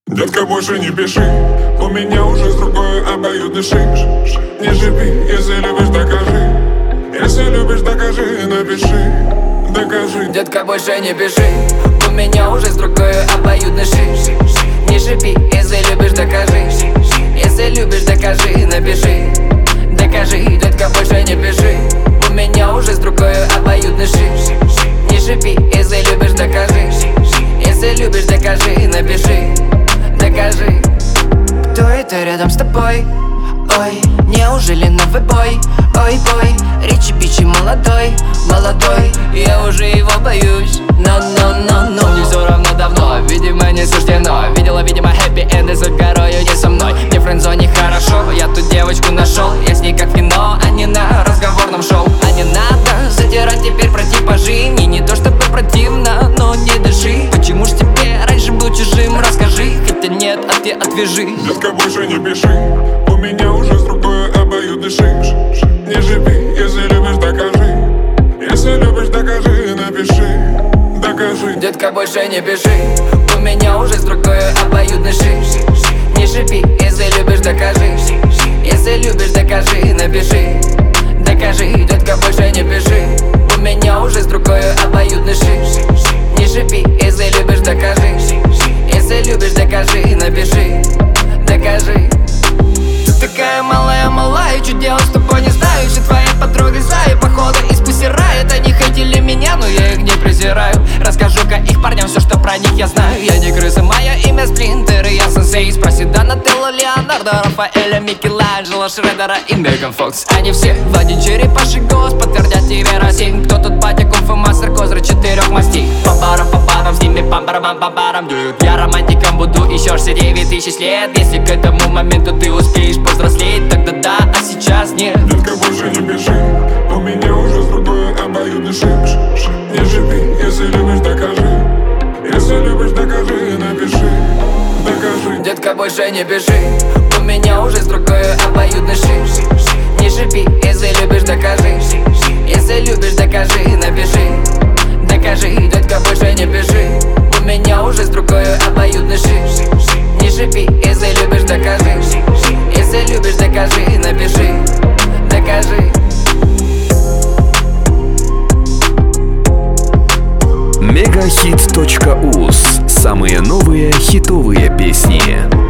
Детка, больше не пиши, у меня уже с другой обоюдный шик. Не шипи, если любишь, докажи. Если любишь, докажи, напиши, докажи. Детка, больше не пиши, у меня уже с другой обоюдный шик. Не шипи, если любишь, докажи. Если любишь, докажи, напиши, докажи. Детка, больше не пиши, у меня уже с другой обоюдный шик. Не шипи, если любишь, докажи. Если любишь, докажи, напиши, докажи. Кто это рядом с тобой? Ой, неужели новый бой? Ой, бой, Ричи Бичи молодой, молодой. Я уже его боюсь, но мне все равно давно, видимо не суждено. Видела, видимо, хэппи-энды за горою, не со мной. Мне в френдзоне хорошо, я тут девочку нашел. Я с ней как в кино, а не на разговорном шоу. А не надо задирать теперь про типажи. Мне не то чтобы противно, но не дыши. Почему ж тебе раньше был чужим, расскажи. Хотя нет, а ты отвяжи. Детка, больше не пиши, у меня уже с другой обоюдный шик. Не шипи, если любишь, докажи. Если любишь, докажи, напиши, докажи. Детка, больше не пиши, у меня уже с другой обоюдный шик. Не шипи, если любишь, докажи. Если любишь, докажи, напиши, докажи. Детка, больше не пиши, у меня уже с другой обоюдный шик. Не шипи, если любишь, докажи. Если любишь, докажи, напиши, докажи. Ты такая малая, что делать с тобой не знаю. Все твои подруги злая, походу из пусирает. Они хотели меня, но я их не презираю. Расскажу-ка их парням все, что про них я знаю. Я не крыса, мое имя Сплинтер, и я сенсей. Спроси Донателло, Леонардо, Рафаэля, Микеланджело, Шредера и Меган Фокс. Они все в один черепаший голос подтвердят тебе Россию. Кто тут батя, кунг-фу мастер, козырь 4 мастей. По-барам, с ними пам-барам-пам-барам. Я романтиком буду еще 9000 лет. Если к этому моменту ты успеешь повзрослеть, тогда да, а сейчас нет. Детка, больше не пиши, у меня уже с другой обоюдный шик. Не шипи, если любишь, докажи. Если любишь, докажи, напиши, докажи. Детка, больше не пиши, у меня уже с другой обоюдный шик. Не шипи, если любишь, докажи. Если любишь, докажи, напиши, докажи. Детка, больше не пиши, у меня уже с другой обоюдный шик. Не шипи, если любишь, докажи. Если любишь, докажи, напиши, докажи. Мегахит.уз. Самые новые хитовые песни.